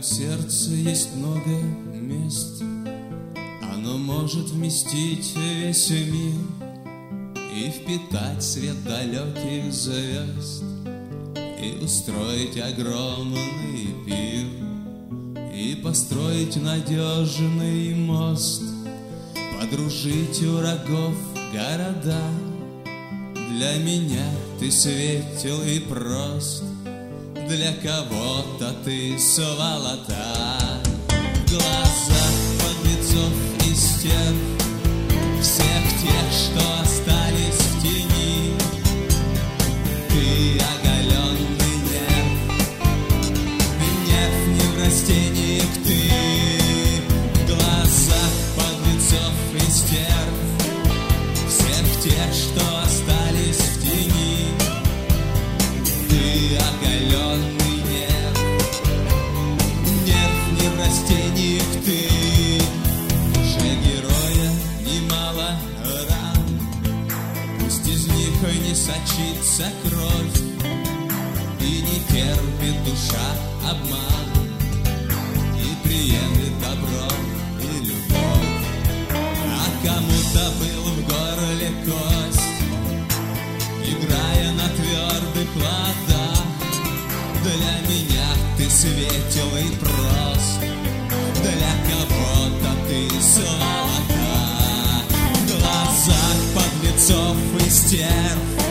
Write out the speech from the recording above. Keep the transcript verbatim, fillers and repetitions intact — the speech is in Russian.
сердце есть много мест. Оно может вместить весь мир и впитать свет далеких звезд, и устроить огромный пир, и построить надежный мост, подружить врагов города. Для меня ты светел и прост, для кого-то ты сволота. В глазах подлецов и стерв, всех тех, что остались в тени, ты оголенный нерв, нерв не в растениях ты. В глазах подлецов и стерв, всех тех, что остались в тени, ты оголенный нерв, нерв не в растениях ты. Уже героя немало ран, пусть из них не сочится кровь, и не терпит душа обман, и приемлет добро и любовь. А кому-то был в горле кость, играя на твердых ладах. Для меня ты светел и прост, для кого-то ты сволота. В глазах подлецов и стерв,